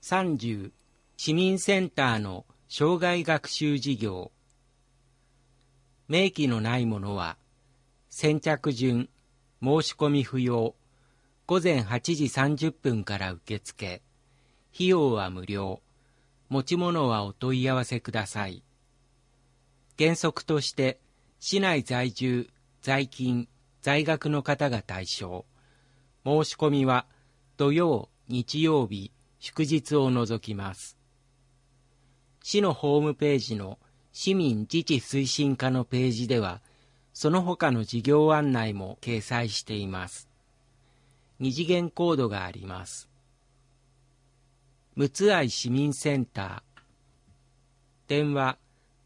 30、市民センターの生涯学習事業。明記のないものは、先着順、申し込み不要、午前8時30分から受付、費用は無料、持ち物はお問い合わせください。原則として、市内在住、在勤、在学の方が対象。申し込みは、土曜、日曜日、祝日を除きます。市のホームページの市民自治推進課のページでは、その他の事業案内も掲載しています。二次元コードがあります。陸奥愛市民センター。電話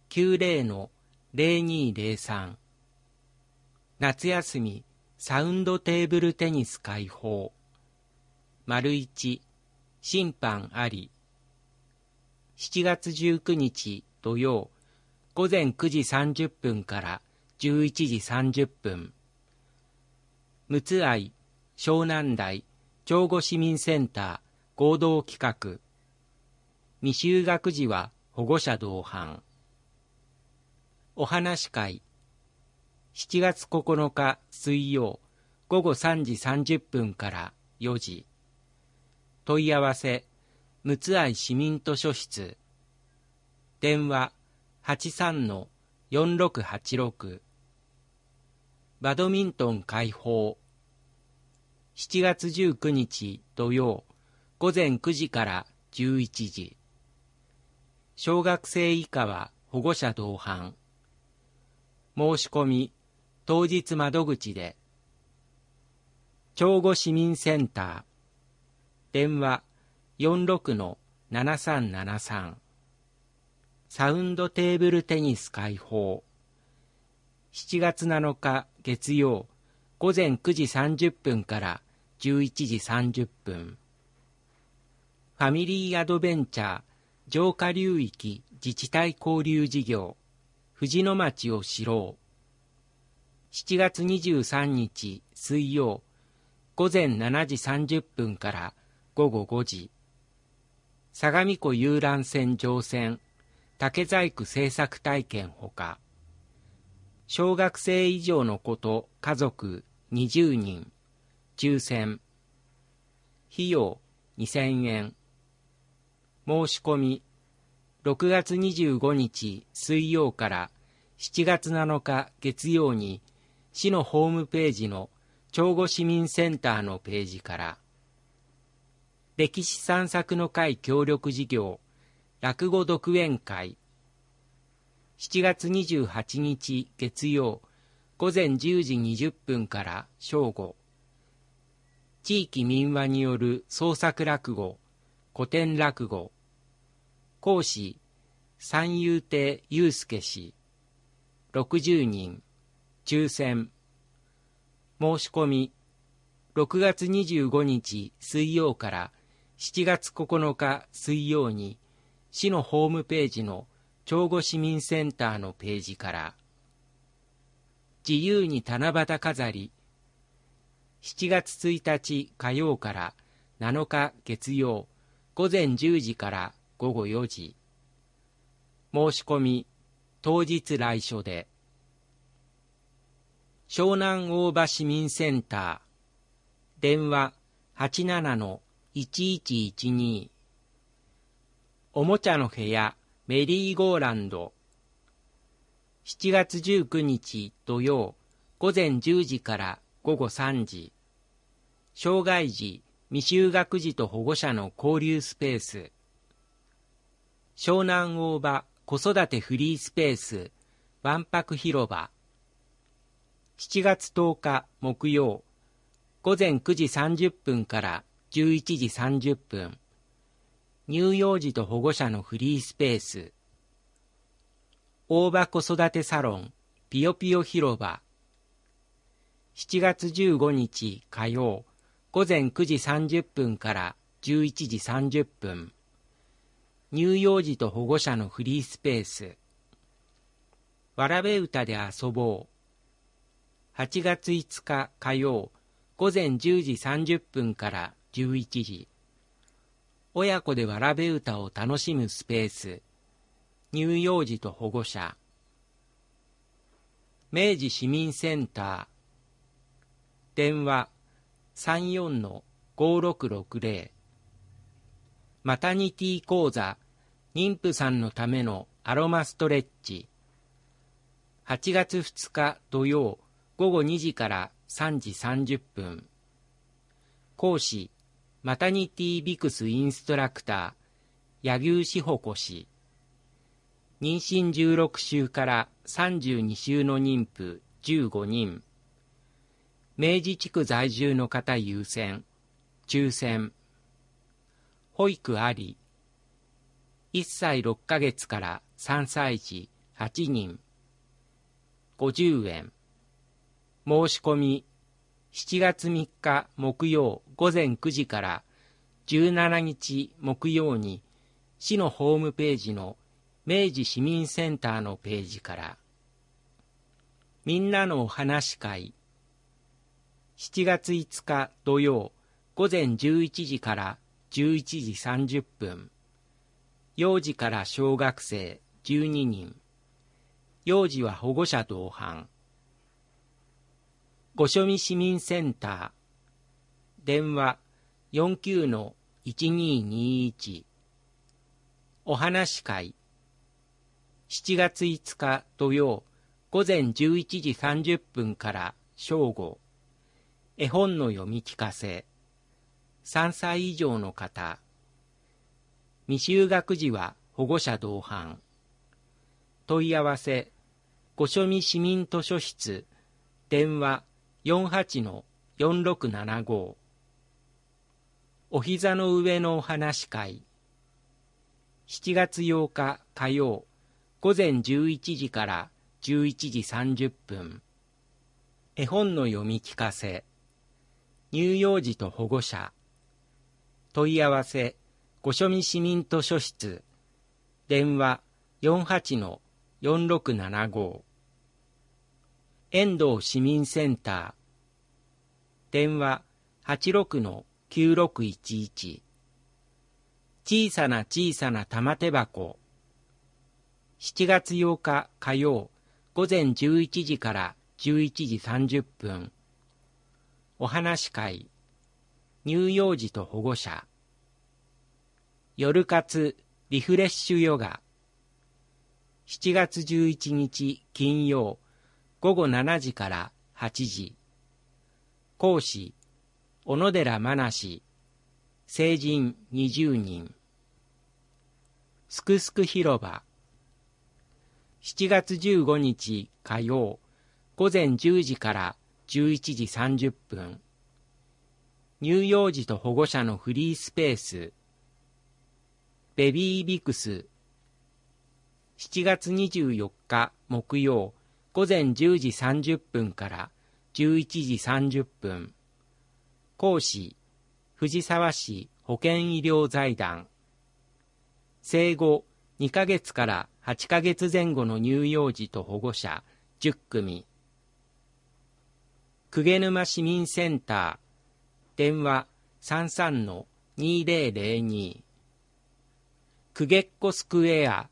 90-0203。夏休みサウンドテーブルテニス開放。1、審判あり。7月19日土曜、午前9時30分から11時30分。陸奥愛湘南台長後市民センター合同企画。未就学児は保護者同伴。お話会。7月9日水曜、午後3時30分から4時。問い合わせ、陸奥愛市民図書室。電話83-4686。バドミントン開放。7月19日土曜、午前9時から11時。小学生以下は保護者同伴。申し込み、当日窓口で。長後市民センター。電話46-7373。サウンドテーブルテニス開放。7月7日月曜、午前9時30分から11時30分。ファミリーアドベンチャー浄化流域自治体交流事業。藤野町を知ろう。7月23日水曜、午前7時30分から午後5時。相模湖遊覧船乗船、竹細工制作体験ほか。小学生以上の子と家族20人、抽選。費用2000円。申し込み、6月25日水曜から7月7日月曜に、市のホームページの長後市民センターのページから。歴史散策の会協力事業、落語独演会。7月28日月曜、午前10時20分から正午。地域民話による創作落語、古典落語。講師、三遊亭祐介氏。60人。抽選。申し込み、6月25日水曜から7月9日水曜に、市のホームページの長後市民センターのページから。自由に七夕飾り。7月1日火曜から7日月曜、午前10時から午後4時。申し込み、当日来所で。湘南大場市民センター。電話87-1112。おもちゃの部屋メリーゴーランド。7月19日土曜、午前10時から午後3時。障害児、未就学児と保護者の交流スペース。湘南大場子育てフリースペース、わんぱく広場。7月10日木曜、午前9時30分から11時30分。乳幼児と保護者のフリースペース。大場子育てサロン、ぴよぴよ広場。7月15日火曜、午前9時30分から11時30分。乳幼児と保護者のフリースペース。わらべ歌で遊ぼう。8月5日火曜、午前10時30分から11時。 親子でわらべ歌を楽しむスペース、乳幼児と保護者、明治市民センター、電話 34-5660、マタニティ講座、妊婦さんのためのアロマストレッチ、8月2日土曜午後2時から3時30分。講師、マタニティビクスインストラクター、柳生志保子氏。妊娠16週から32週の妊婦15人。明治地区在住の方優先、抽選。保育あり。1歳6ヶ月から3歳児8人。50円。申し込み、7月3日木曜午前9時から17日木曜に市のホームページの明治市民センターのページから。みんなのお話会、7月5日土曜午前11時から11時30分。幼児から小学生12人。幼児は保護者同伴。御所見市民センター、電話 49-1221。お話会、7月5日土曜午前11時30分から正午。絵本の読み聞かせ、3歳以上の方。未就学児は保護者同伴。問い合わせ、御所見市民図書室、電話 48-4675。お膝の上のお話会、7月8日火曜午前11時から11時30分。絵本の読み聞かせ、乳幼児と保護者。問い合わせ、御所見市民図書室、電話 48-4675。遠藤市民センター、電話 86-9611。小さな小さな玉手箱。7月8日火曜午前11時から11時30分。お話会、乳幼児と保護者。夜活リフレッシュヨガ。7月11日金曜午後7時から8時。講師、小野寺真梨。成人20人。すくすく広場。7月15日火曜午前10時から11時30分。乳幼児と保護者のフリースペース。ベビービクス。7月24日木曜午前10時30分から11時30分。講師、藤沢市保健医療財団。生後2ヶ月から8ヶ月前後の乳幼児と保護者10組。鵠沼市民センター、電話 33-2002。くげっこスクエア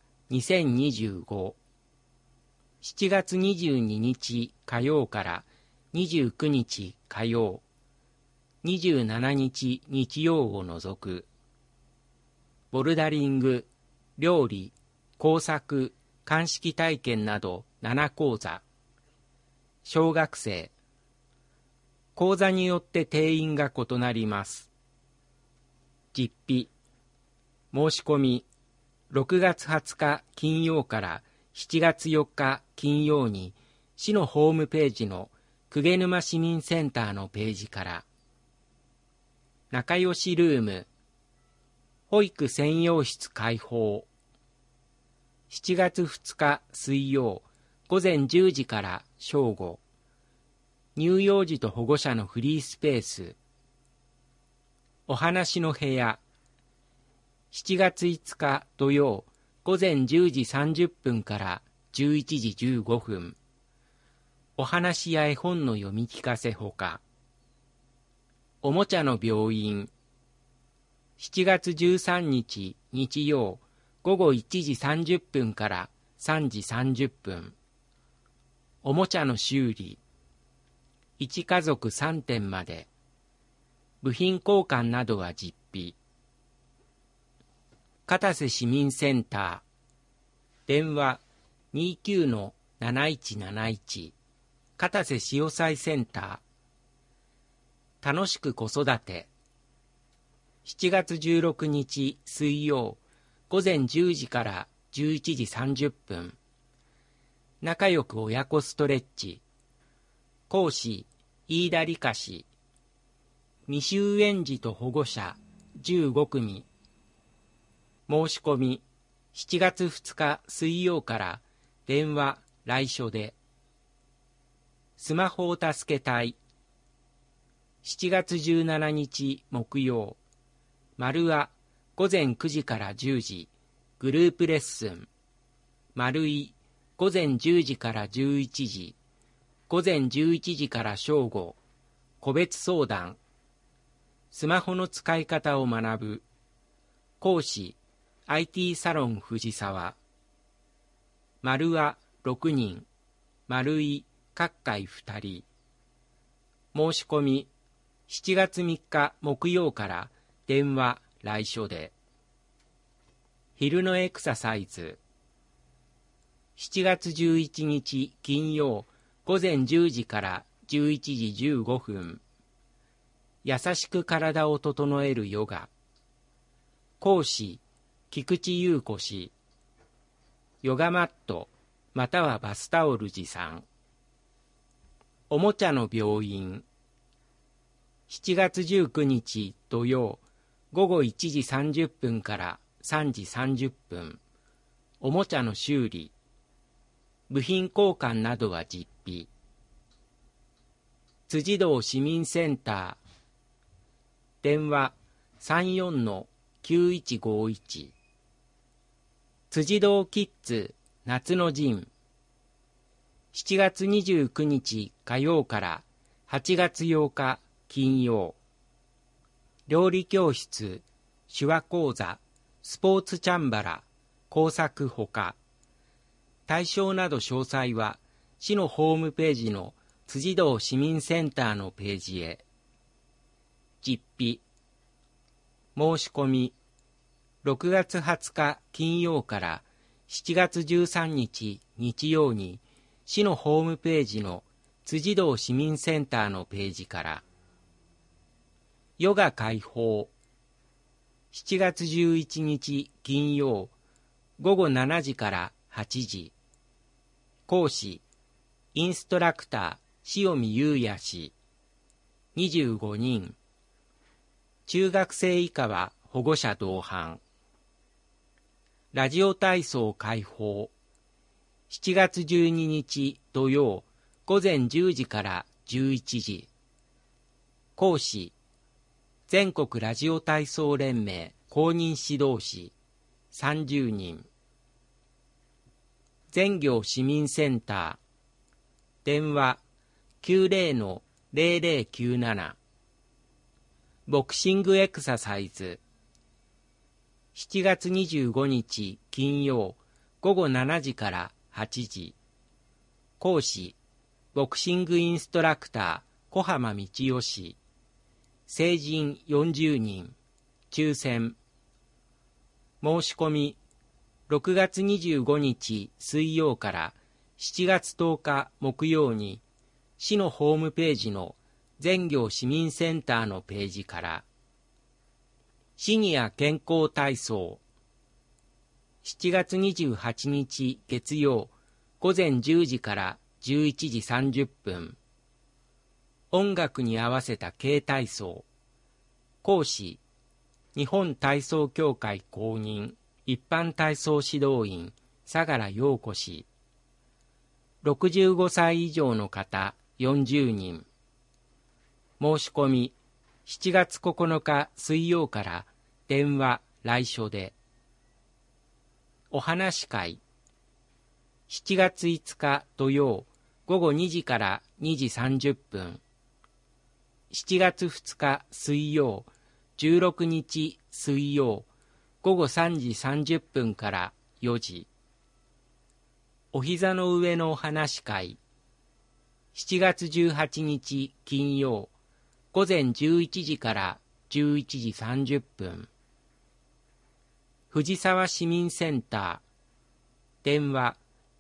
2025。7月22日火曜から29日火曜、27日日曜を除く。ボルダリング、料理、工作、鑑識体験など7講座。小学生。講座によって定員が異なります。実費。申し込み。6月20日金曜から7月4日金曜に市のホームページの鵠沼市民センターのページから。仲良しルーム。保育専用室開放。7月2日水曜午前10時から正午。乳幼児と保護者のフリースペース。お話の部屋。7月5日土曜午前10時30分から11時15分。お話や絵本の読み聞かせほか。おもちゃの病院。 7月13日日曜午後1時30分から3時30分。おもちゃの修理。1家族3点まで。部品交換などは実費。片瀬市民センター。電話 29-7171。片瀬潮騒センター。楽しく子育て。7月16日水曜午前10時から11時30分。仲良く親子ストレッチ。講師飯田理香氏。未就園児と保護者15組。申し込み7月2日水曜から電話来所で。スマホを助けたい。7月17日木曜。丸は午前9時から10時グループレッスン。丸い午前10時から11時、午前11時から正午、個別相談。スマホの使い方を学ぶ。講師 IT サロン藤沢。丸は6人、丸い各回2人。申し込み7月3日木曜から電話来所で。昼のエクササイズ。7月11日金曜午前10時から11時15分。優しく体を整えるヨガ。講師菊池優子氏。ヨガマットまたはバスタオル持参。おもちゃの病院。7月19日土曜午後1時30分から3時30分。おもちゃの修理。部品交換などは実費。辻堂市民センター。電話 34-9151。辻堂キッズ夏の陣。7月29日火曜から8月8日金曜。料理教室、手話講座、スポーツチャンバラ、工作ほか。対象など詳細は市のホームページの辻堂市民センターのページへ。実費。申し込み6月20日金曜から7月13日日曜に市のホームページの辻堂市民センターのページから。ヨガ開放。7月11日金曜午後7時から8時。講師インストラクター塩見優也氏。25人。中学生以下は保護者同伴。ラジオ体操開放。7月12日土曜午前10時から11時。講師全国ラジオ体操連盟公認指導士30人。全業市民センター。電話 90-0097。ボクシングエクササイズ。7月25日金曜午後7時から8時。講師ボクシングインストラクター小浜道夫氏。成人40人。抽選。申し込み6月25日水曜から7月10日木曜に市のホームページの全業市民センターのページから。シニア健康体操。7月28日月曜午前10時から11時30分。音楽に合わせた軽体操。講師日本体操協会公認一般体操指導員相良陽子氏。65歳以上の方40人。申し込み7月9日水曜から電話来所で。お話会。7月5日土曜午後2時から2時30分。7月2日水曜 16日水曜午後3時30分から4時。お膝の上のお話会。7月18日金曜午前11時から11時30分。藤沢市民センター。電話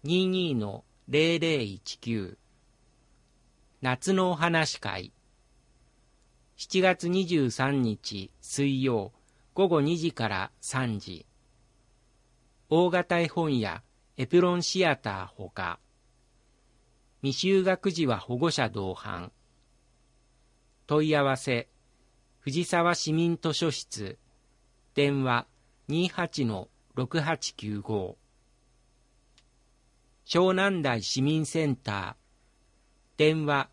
22-0019。夏のお話会。7月23日水曜午後2時から3時。大型絵本やエプロンシアターほか。未就学児は保護者同伴。問い合わせ藤沢市民図書室。電話 28-6895。湘南台市民センター。電話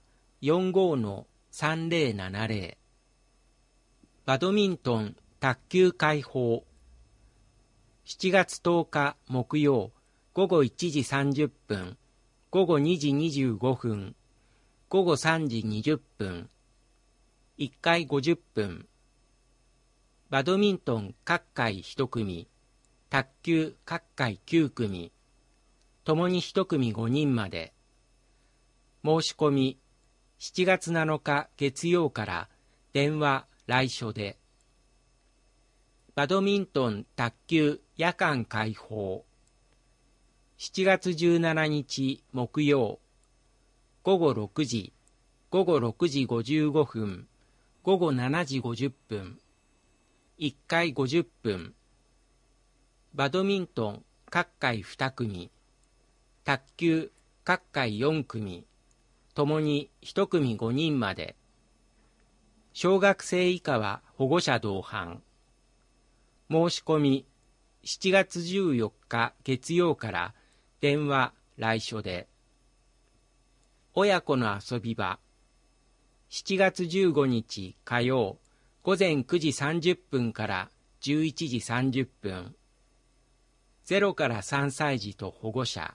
45-3070。バドミントン卓球開放。7月10日木曜午後1時30分、午後2時25分、午後3時20分。1回50分。バドミントン各回1組、卓球各回9組、ともに1組5人まで。申し込み7月7日月曜から電話来所で。バドミントン卓球夜間開放。7月17日木曜午後6時、午後6時55分、午後7時50分。1回50分。バドミントン各回2組、卓球各回4組、ともに1組5人まで。小学生以下は保護者同伴。申し込み7月14日月曜から電話来所で。親子の遊び場。7月15日火曜午前9時30分から11時30分。0から3歳児と保護者。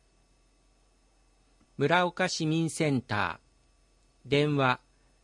村岡市民センター。電話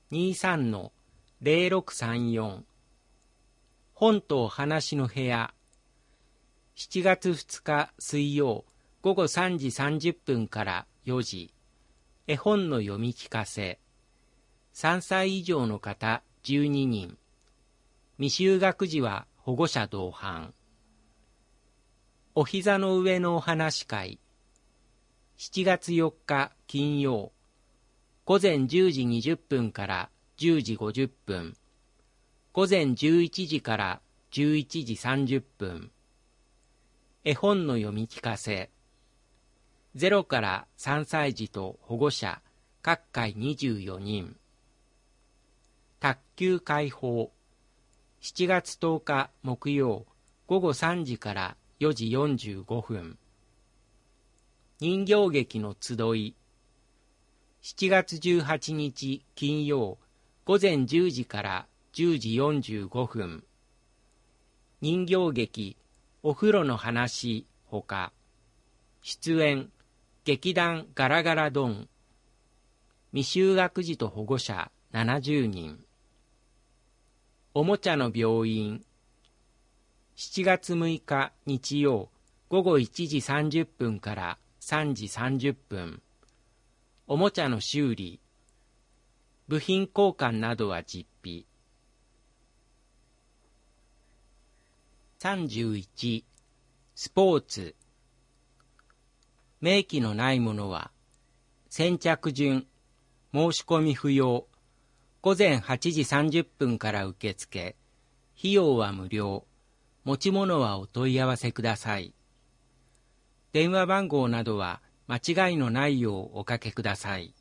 23-0634。本とお話の部屋。7月2日水曜午後3時30分から4時。絵本の読み聞かせ。3歳以上の方12人。未就学児は保護者同伴。お膝の上のお話会。7月4日金曜午前10時20分から10時50分。午前11時から11時30分。絵本の読み聞かせ。0から3歳児と保護者各回24人。卓球開放。7月10日木曜午後3時から4時45分。人形劇の集い。7月18日金曜午前10時から10時45分。人形劇お風呂の話ほか。出演劇団ガラガラドン。未就学児と保護者70人。おもちゃの病院。7月6日日曜午後1時30分から3時30分。おもちゃの修理。部品交換などは実費。31. スポーツ。明記のないものは先着順。申し込み不要。午前8時30分から受付。費用は無料。持ち物はお問い合わせください。電話番号などは間違いのないようおかけください。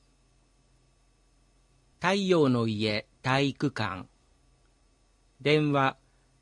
太陽の家体育館。電話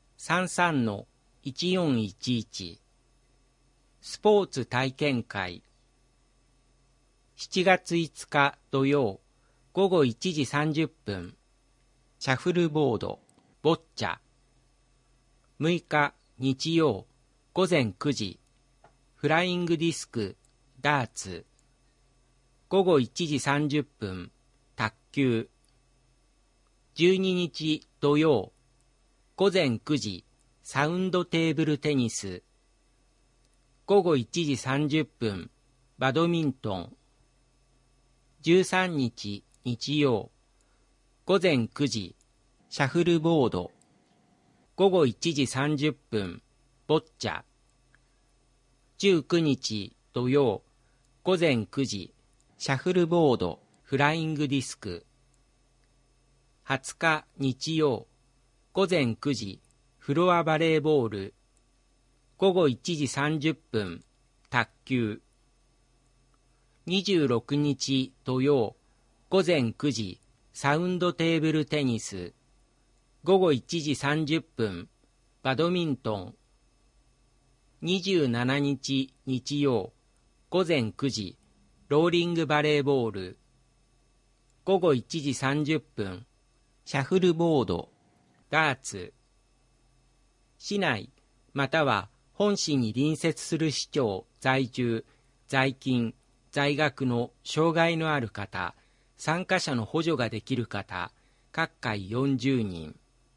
33-1411。スポーツ体験会。7月5日土曜午後1時30分。シャフルボード、ボッチャ。6日日曜午前9時。フライングディスク、ダーツ。午後1時30分。卓球。12日土曜午前9時、サウンドテーブルテニス。午後1時30分、バドミントン。13日、日曜。午前9時、シャフルボード。午後1時30分、ボッチャ。19日、土曜。午前9時、シャフルボード、フライングディスク。20日、日曜。午前9時、フロアバレーボール。午後1時30分、卓球。26日土曜、午前9時、サウンドテーブルテニス。午後1時30分、バドミントン。27日日曜、午前9時、ローリングバレーボール。午後1時30分、シャフルボード、ダーツ。市内または本市に隣接する市町在住、在勤、在学の障害のある方、参加者の補助ができる方、各回40人。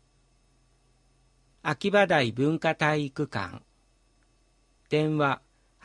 秋葉台文化体育館。電話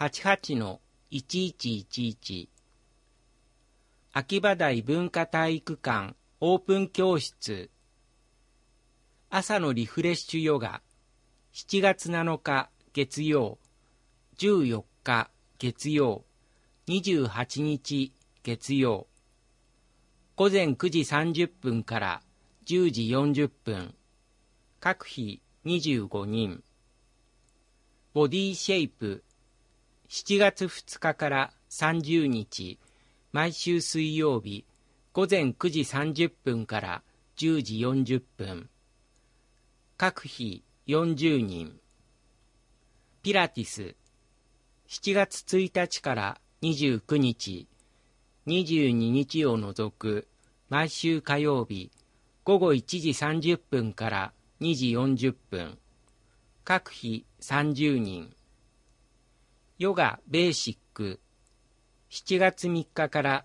88-1111。秋葉台文化体育館オープン教室。朝のリフレッシュヨガ。7月7日月曜、14日月曜、28日月曜。午前9時30分から10時40分。各日25人。ボディシェイプ。7月2日から30日。毎週水曜日、午前9時30分から10時40分。各日40人。ピラティス。7月1日から29日、22日を除く毎週火曜日、午後1時30分から2時40分。各日30人。ヨガベーシック。7月3日から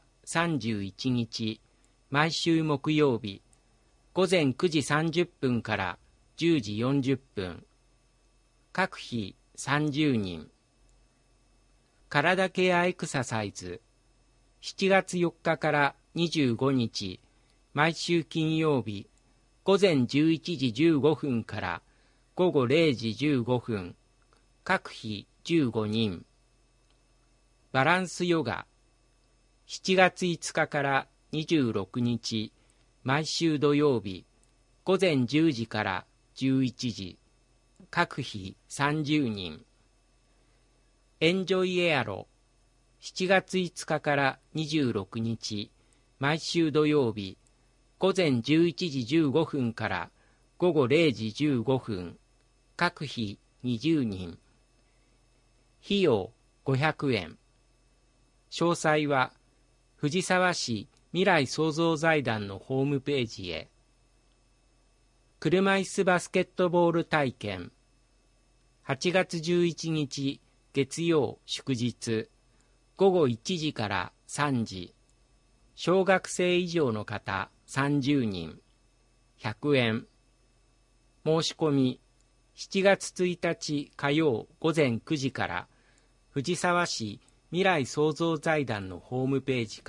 31日、毎週木曜日、午前9時30分から10時40分。各日30人。体ケアエクササイズ。7月4日から25日、毎週金曜日、午前11時15分から午後0時15分。各日15人。バランスヨガ。7月5日から26日、毎週土曜日、午前10時から11時。各日30人。エンジョイエアロ。7月5日から26日、毎週土曜日、午前11時15分から午後0時15分。各日20人。費用500円。詳細は藤沢市未来創造財団のホームページへ。車椅子バスケットボール体験。8月11日月曜祝日、午後1時から3時。小学生以上の方30人。100円。申し込み7月1日火曜午前9時から藤沢市未来創造財団のホームページから。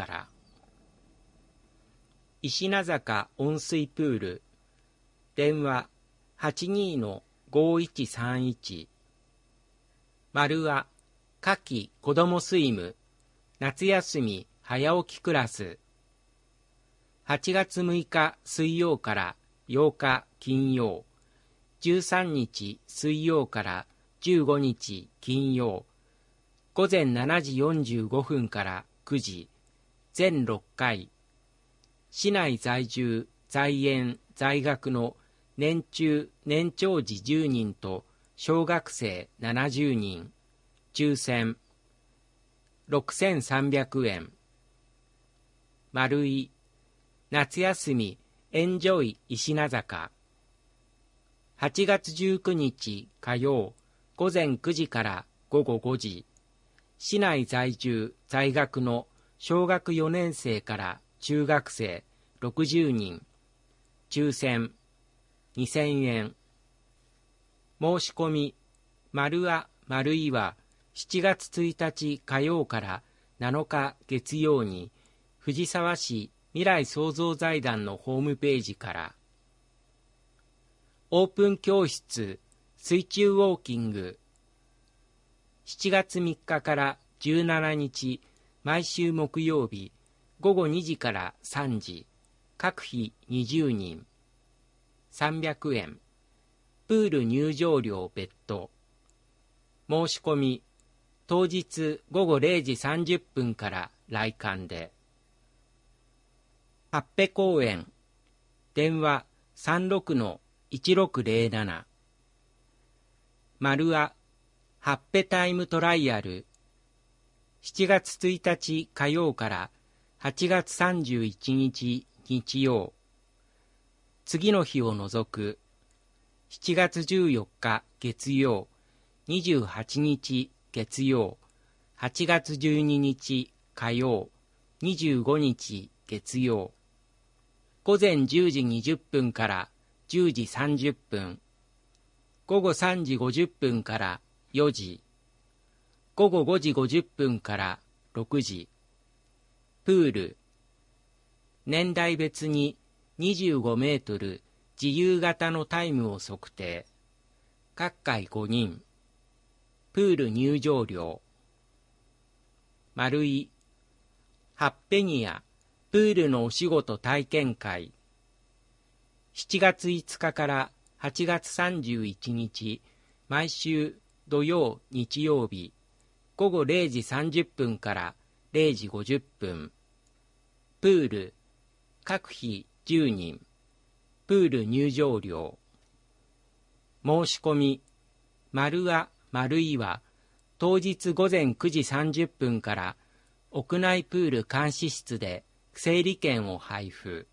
石名坂温水プール。電話82-5131。丸は夏季子どもスイム夏休み早起きクラス。8月6日水曜から8日金曜、13日水曜から15日金曜、午前7時45分から9時、全6回。市内在住、在園、在学の年中・年長児10人と小学生70人。抽選。6300円。丸い。夏休みエンジョイ石名坂。8月19日火曜、午前9時から午後5時。市内在住、在学の小学4年生から中学生60人。抽選。2000円。 申し込み、丸あ丸いは7月1日火曜から7日月曜に藤沢市未来創造財団のホームページから。オープン教室水中ウォーキング、7月3日から17日毎週木曜日午後2時から3時、各日20人、300円、プール入場料別途。申し込み、当日午後0時30分から来館で。八辺公園、電話36-1607。丸あ八辺タイムトライアル、7月1日火曜から8月31日日曜、次の日を除く7月14日月曜、28日月曜、8月12日火曜、25日月曜、午前10時20分から10時30分、午後3時50分から4時、午後5時50分から6時。プール、年代別に25メートル自由形のタイムを測定。各回5人。プール入場料。丸い、ハッペニアプールのお仕事体験会。7月5日から8月31日、毎週土曜日曜日、午後0時30分から0時50分。プール、各日10人。プール入場料。申し込み、丸あ丸いは、当日午前9時30分から屋内プール監視室で整理券を配布。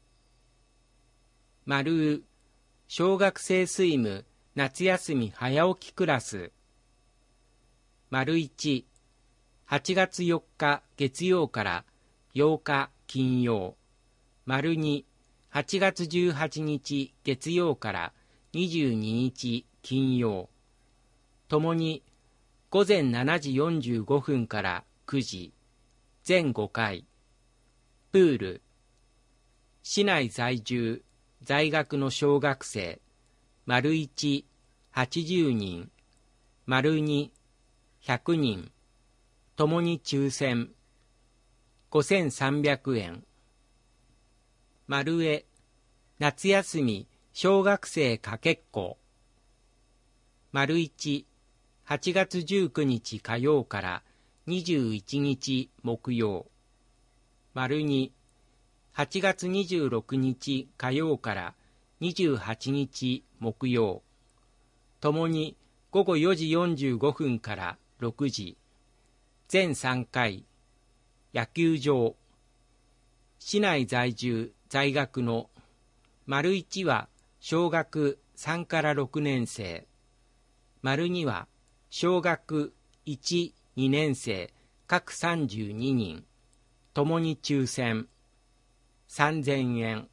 丸う、小学生スイム夏休み早起きクラス。丸1、8月4日月曜から8日金曜。丸2、8月18日月曜から22日金曜。ともに午前7時45分から9時。全5回。プール、市内在住在学の小学生、丸1、80人、丸2、100人、ともに抽選、5300円。丸え、夏休み小学生かけっこ。丸1、8月19日火曜から21日木曜。丸2、8月26日火曜から28日木曜。ともに午後4時45分から6時。全3回。野球場。市内在住在学の丸1は小学3から6年生。丸2は小学1、2年生各32人。ともに抽選。3000円。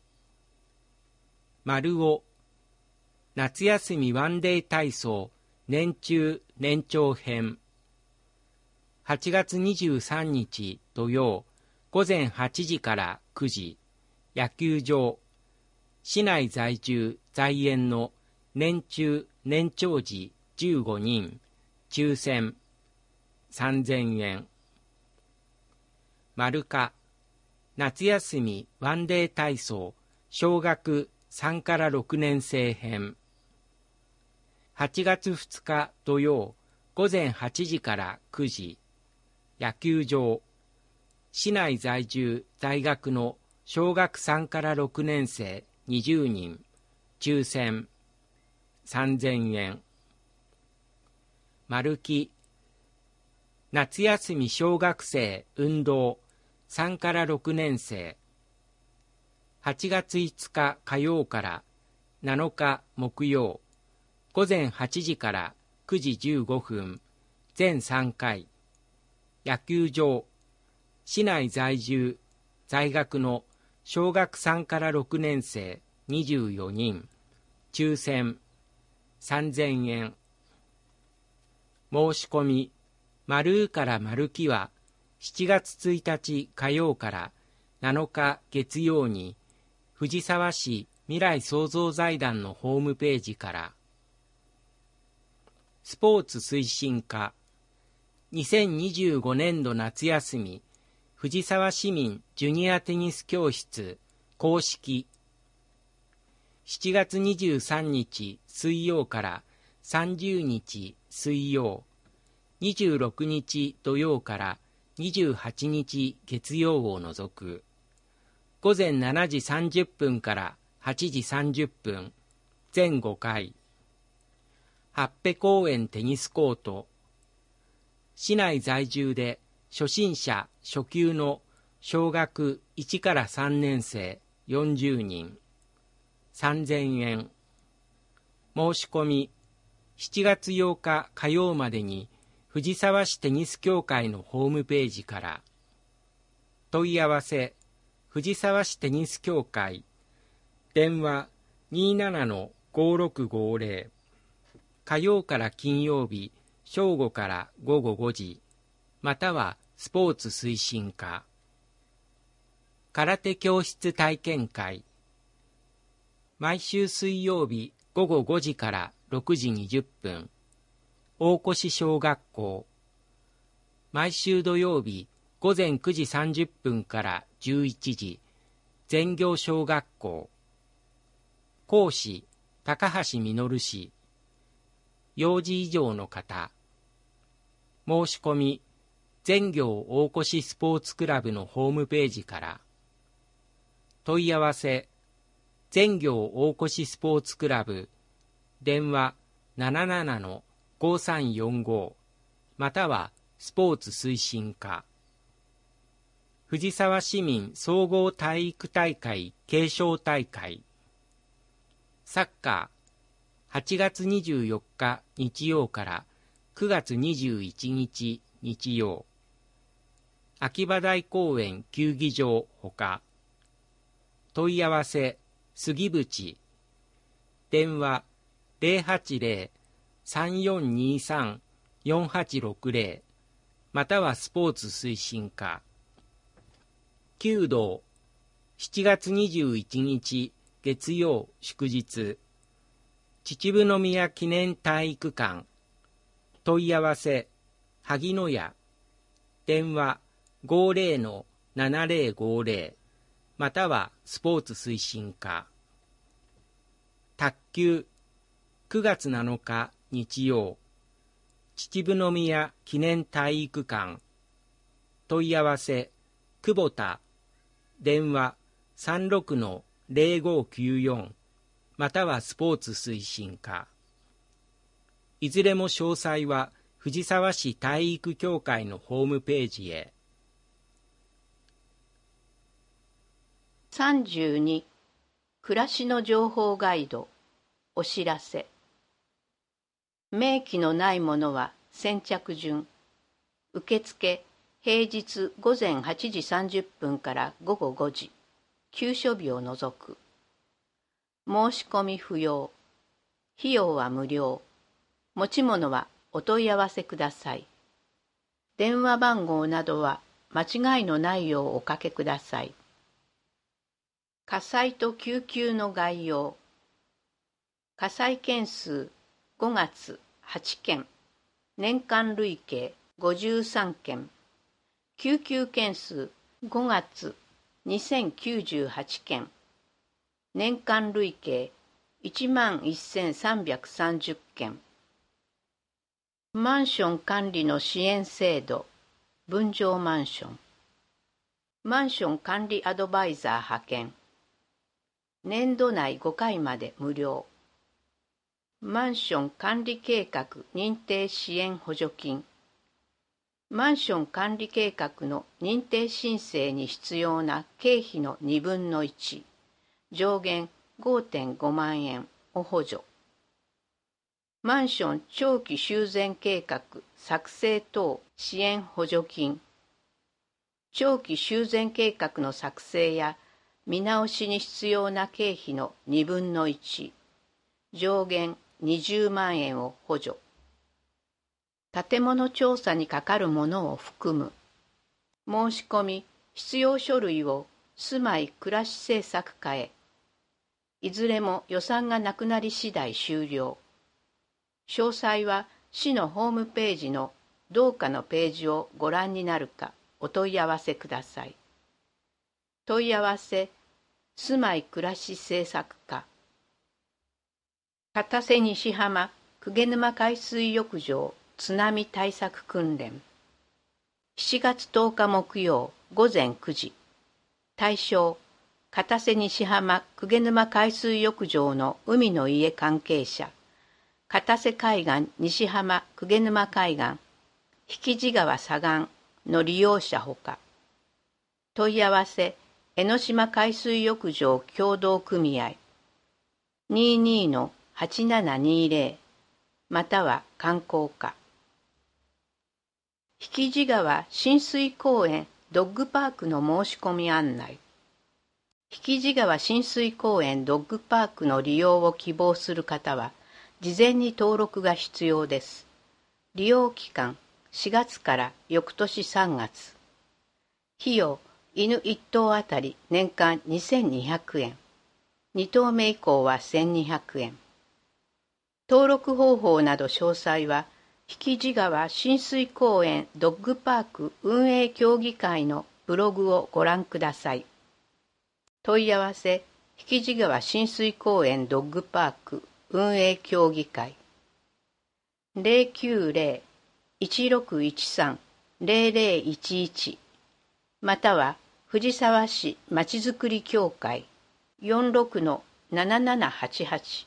丸お、夏休みワンデー体操年中年長編。8月23日土曜午前8時から9時。野球場。市内在住在園の年中年長児15人。抽選。3000円。丸か、夏休みワンデー体操小学3から6年生編。8月2日土曜午前8時から9時。野球場。市内在住在学の小学3から6年生20人。抽選。3000円。丸木。夏休み小学生運動3から6年生。8月5日火曜から7日木曜。午前8時から9時15分。全3回。野球場。市内在住在学の小学3から6年生24人。抽選。3000円。 申し込み、マルーからマルキは、7月1日火曜から7日月曜に、藤沢市未来創造財団のホームページから。スポーツ推進課、2025年度夏休み、藤沢市民ジュニアテニス教室公式。7月23日水曜から30日水曜、26日土曜から28日月曜を除く。午前7時30分から8時30分、全5回。八辺公園テニスコート。市内在住で初心者初級の小学1から3年生40人。3000円。申し込み、7月8日火曜までに藤沢市テニス協会のホームページから。問い合わせ、藤沢市テニス協会。電話27-5650。火曜から金曜日、正午から午後5時。またはスポーツ推進課。空手教室体験会。毎週水曜日午後5時から6時20分。大越小学校。毎週土曜日午前9時30分から11時。全業小学校。講師、高橋実氏。幼児以上の方。申し込み、全業大越スポーツクラブのホームページから。問い合わせ、全業大越スポーツクラブ。電話77-5345。またはスポーツ推進課。藤沢市民総合体育大会継承大会。サッカー、8月24日日曜から9月21日日曜。秋葉台公園球技場ほか。問い合わせ、杉渕。電話080-3423-4860。またはスポーツ推進課。弓道、7月21日月曜祝日。秩父宮記念体育館。問い合わせ、萩野屋。電話50-7050。またはスポーツ推進課。卓球、9月7日日曜。秩父宮記念体育館。問い合わせ、久保田。電話36-0594。またはスポーツ推進課。いずれも詳細は藤沢市体育協会のホームページへ。 32、暮らしの情報ガイド。お知らせ。明記のないものは先着順。受付、平日午前8時30分から午後5時。休所日を除く。申し込み不要。費用は無料。持ち物はお問い合わせください。電話番号などは間違いのないようおかけください。火災と救急の概要。火災件数5月8件。年間累計53件。救急件数5月2098件。年間累計11,330件。マンション管理の支援制度、分譲マンション。マンション管理アドバイザー派遣。年度内5回まで無料。マンション管理計画認定支援補助金。マンション管理計画の認定申請に必要な経費の2分の1、上限 5.5 万円を補助。マンション長期修繕計画作成等支援補助金。長期修繕計画の作成や見直しに必要な経費の2分の1、上限20万円を補助。 建物調査にかかるものを含む。申し込み、必要書類を住まい暮らし政策課へ。いずれも予算がなくなり次第終了。詳細は市のホームページの同課のページをご覧になるかお問い合わせください。問い合わせ、住まい暮らし政策課。片瀬西浜鵠沼海水浴場津波対策訓練。7月10日木曜午前9時。対象、片瀬西浜鵠沼海水浴場の海の家関係者、片瀬海岸西浜鵠沼海岸、引地川左岸の利用者ほか。問い合わせ、江ノ島海水浴場協同組合 22-8720 または観光課。引地川親水公園ドッグパークの申し込み案内。引地川親水公園ドッグパークの利用を希望する方は、事前に登録が必要です。利用期間、4月から翌年3月。費用、犬1頭あたり年間2200円。2頭目以降は1200円。登録方法など詳細は、引地川親水公園ドッグパーク運営協議会のブログをご覧ください。問い合わせ、引地川親水公園ドッグパーク運営協議会 090-1613-0011 または藤沢市まちづくり協会 46-7788。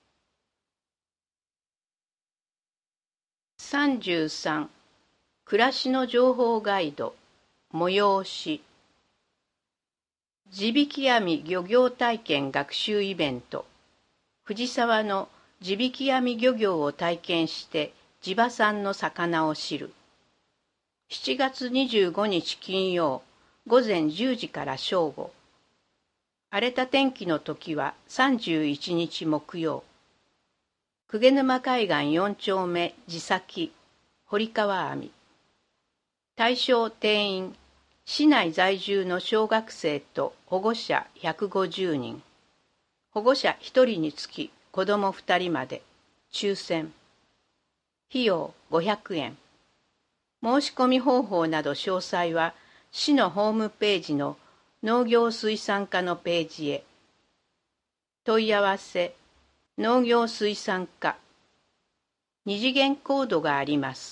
33. 暮らしの情報ガイド催し。地引き網漁業体験学習イベント。藤沢の地引き網漁業を体験して地場産の魚を知る。7月25日金曜午前10時から正午。荒れた天気の時は31日木曜。鵠沼海岸4丁目地先堀川網。対象定員、市内在住の小学生と保護者150人。保護者1人につき子ども2人まで。抽選。費用500円。申し込み方法など詳細は市のホームページの農業水産課のページへ。問い合わせ、農業水産課。2次元コードがあります。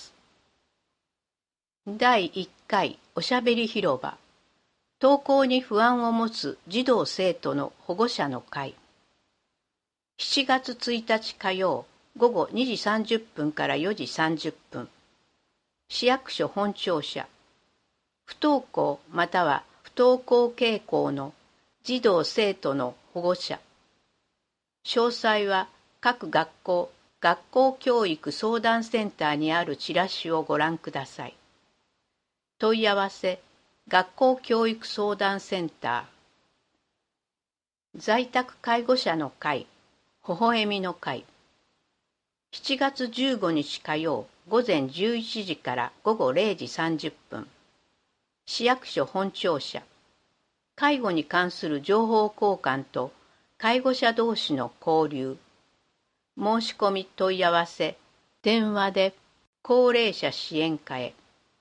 第1回おしゃべり広場。登校に不安を持つ児童生徒の保護者の会。7月1日火曜午後2時30分から4時30分。市役所本庁舎。不登校または不登校傾向の児童生徒の保護者。詳細は各学校教育相談センターにあるチラシをご覧ください。問い合わせ、学校教育相談センター。在宅介護者の会、微笑みの会。7月15日火曜午前11時から午後0時30分。市役所本庁舎。介護に関する情報交換と介護者同士の交流。申し込み問い合わせ、電話で高齢者支援課へ。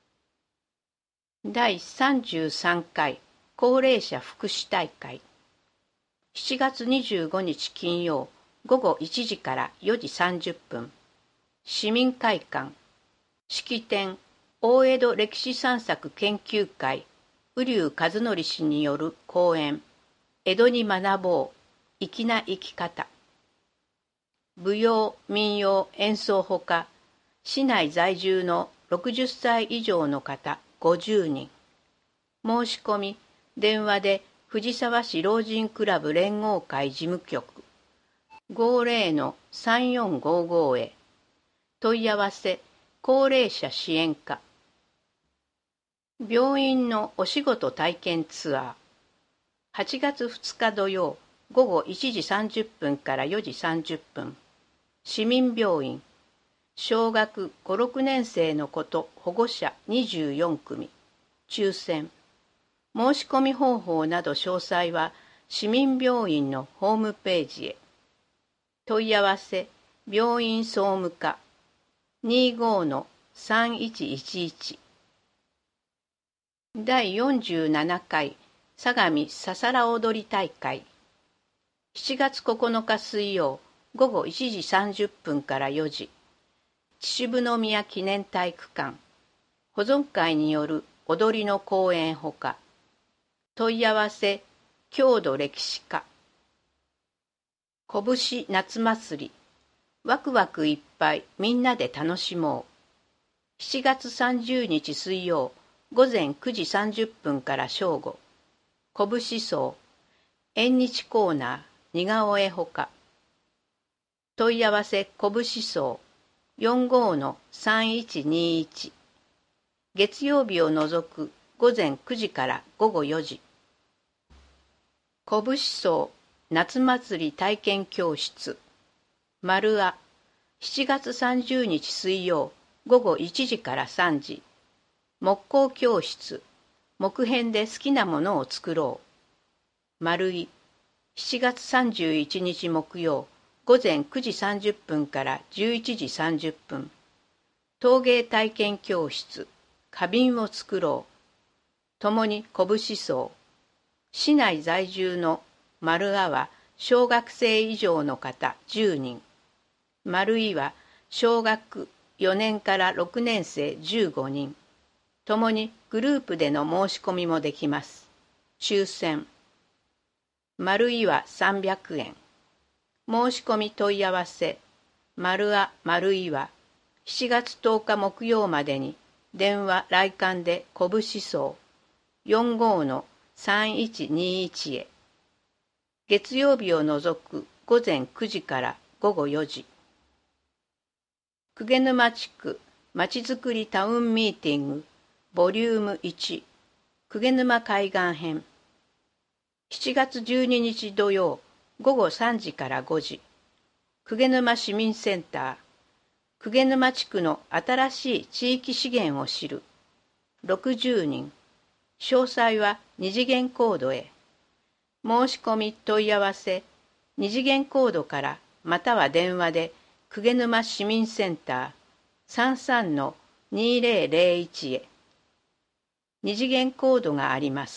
第33回高齢者福祉大会。7月25日金曜午後1時から4時30分。市民会館。式典、大江戸歴史散策研究会、瓜生和則氏による講演、江戸に学ぼう、粋な生き方。舞踊、民謡、演奏ほか、市内在住の60歳以上の方50人。申し込み、電話で藤沢市老人クラブ連合会事務局 50-3455 へ。問い合わせ、高齢者支援課。病院のお仕事体験ツアー。8月2日土曜午後1時30分から4時30分。市民病院。 小学5、6年生の子と保護者24組、抽選。申し込み方法など詳細は市民病院のホームページへ。問い合わせ、病院総務課 25-3111。第47回相模ささら踊り大会。7月9日水曜午後1時30分から4時。秩父宮記念体育館。保存会による踊りの公演ほか。問い合わせ、郷土歴史課。拳夏祭り。ワクワクいっぱいみんなで楽しもう。7月30日水曜午前9時30分から正午。拳奏。縁日コーナー、似顔絵ほか。問い合わせ拳奏 45-3121。月曜日を除く午前9時から午後4時。拳奏夏祭り体験教室。丸あ。7月30日水曜午後1時から3時。木工教室。木片で好きなものを作ろう。丸い。7月31日木曜午前9時30分から11時30分。陶芸体験教室。花瓶を作ろう。ともに拳奏。市内在住の丸あは小学生以上の方10人。丸いは小学4年から6年生15人。ともにグループでの申し込みもできます。抽選。丸いは300円。申し込み問い合わせ。丸あ丸いは7月10日木曜までに電話来館で拳奏 45-3121 へ。月曜日を除く午前9時から午後4時。鵠沼地区まちづくりタウンミーティングボリューム1鵠沼海岸編。7月12日土曜午後3時から5時。鵠沼市民センター。鵠沼地区の新しい地域資源を知る。60人。詳細は二次元コードへ。申し込み問い合わせ。二次元コードからまたは電話で鵠沼市民センター 33-2001 へ。二次元コードがあります。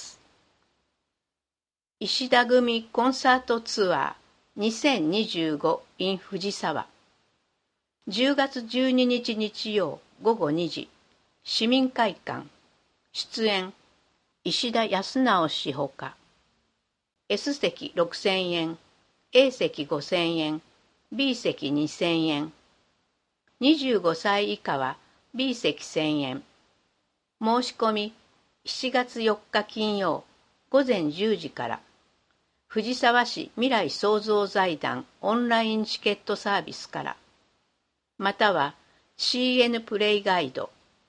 石田組コンサートツアー2025 in 藤沢。10月12日日曜午後2時。市民会館。出演。石田康直氏ほか。S 席6000円。A 席5000円。B 席2000円。25歳以下は B 席1000円。申し込み7月4日金曜午前10時から。藤沢市未来創造財団オンラインチケットサービスから。または CN プレイガイド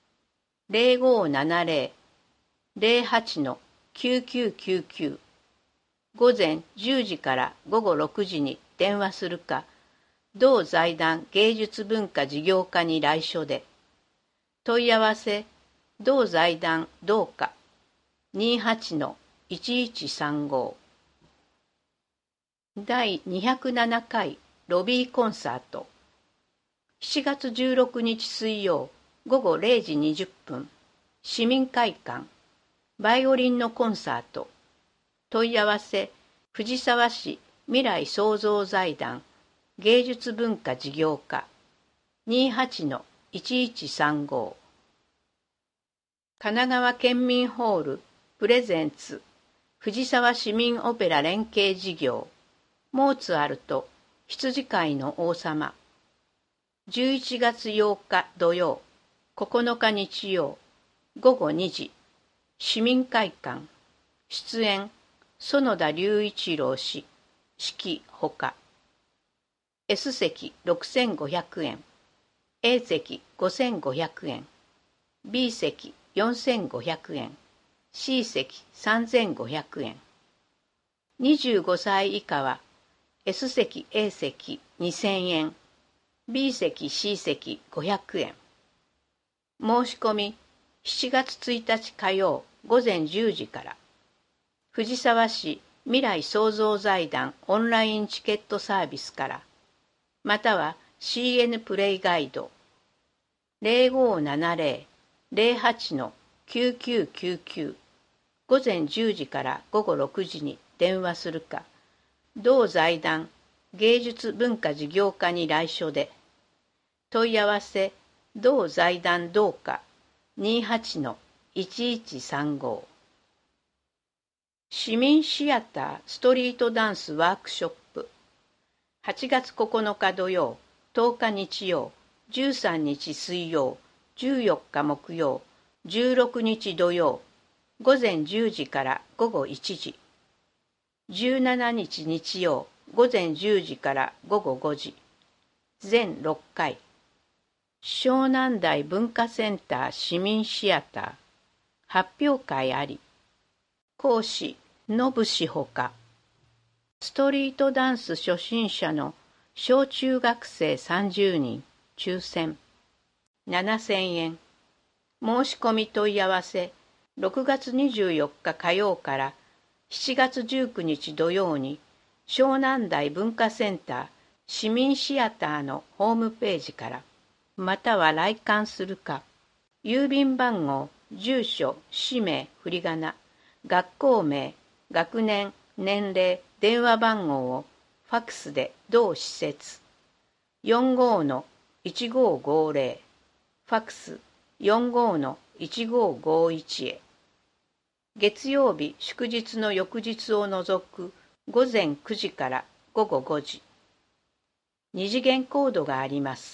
0570-08-9999 午前10時から午後6時に電話するか、同財団芸術文化事業課に来所で。問い合わせ、同財団同課 28-1135。第207回ロビーコンサート。7月16日水曜午後0時20分。市民会館。バイオリンのコンサート。問い合わせ、藤沢市未来創造財団芸術文化事業課 28-1135。神奈川県民ホールプレゼンツ藤沢市民オペラ連携事業モーツァルト羊飼いの王様。11月8日土曜9日日曜午後2時。市民会館。出演園田隆一郎氏指揮ほか。S 席6500円。A 席5500円。B 席4500円。C 席3500円。25歳以下は S 席 A 席2000円。 B 席 C 席500円。申し込み7月1日火曜午前10時から。藤沢市未来創造財団オンラインチケットサービスから、または CN プレイガイド 0570-08-9999 午前10時から午後6時に電話するか、同財団芸術文化事業課に来所で。問い合わせ同財団同課 28-1135。市民シアターストリートダンスワークショップ8月9日土曜、10日日曜、13日水曜、14日木曜、16日土曜、午前10時から午後1時。17日日曜、午前10時から午後5時。全6回。湘南台文化センター市民シアター。発表会あり。講師、野節ほか。ストリートダンス初心者の小中学生30人、抽選。7000円。申し込み問い合わせ、6月24日火曜から7月19日土曜に、湘南台文化センター市民シアターのホームページから、または来館するか、郵便番号、住所、氏名、振り仮名、学校名、学年、年齢、電話番号をファクスで同施設 45-1550 ファクス 45-1551 へ。月曜日祝日の翌日を除く午前9時から午後5時。二次元コードがあります。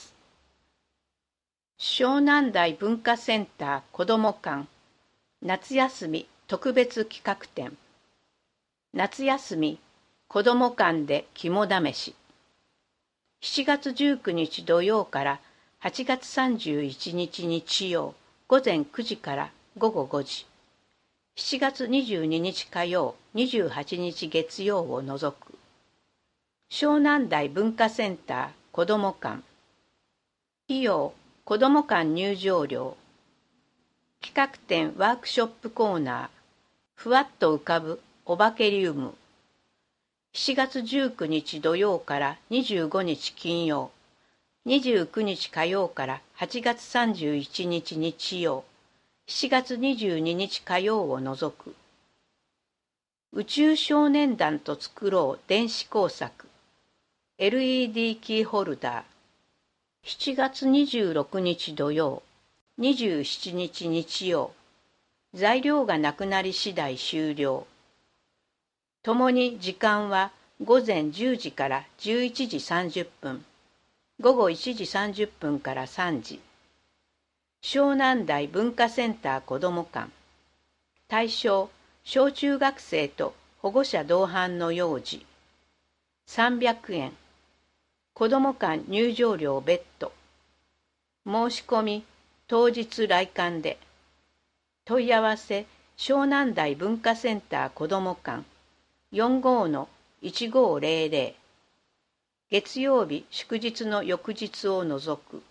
湘南台文化センター子ども館夏休み特別企画展。夏休み子ども館で肝試し。7月19日土曜から8月31日日曜午前9時から午後5時。7月22日火曜、28日月曜を除く。湘南台文化センター子ども館。費用、子ども館入場料。企画展ワークショップコーナー。ふわっと浮かぶオバケリウム。7月19日土曜から25日金曜、29日火曜から8月31日日曜、7月22日火曜を除く。宇宙少年団と作ろう電子工作 LED キーホルダー。7月26日土曜、27日日曜。材料がなくなり次第終了。ともに時間は午前10時から11時30分、午後1時30分から3時。湘南台文化センター子ども館。対象、小中学生と保護者同伴の幼児。300円。子ども館入場料別途。申し込み、当日来館で。問い合わせ、湘南台文化センター子ども館。45-1500。月曜日祝日の翌日を除く。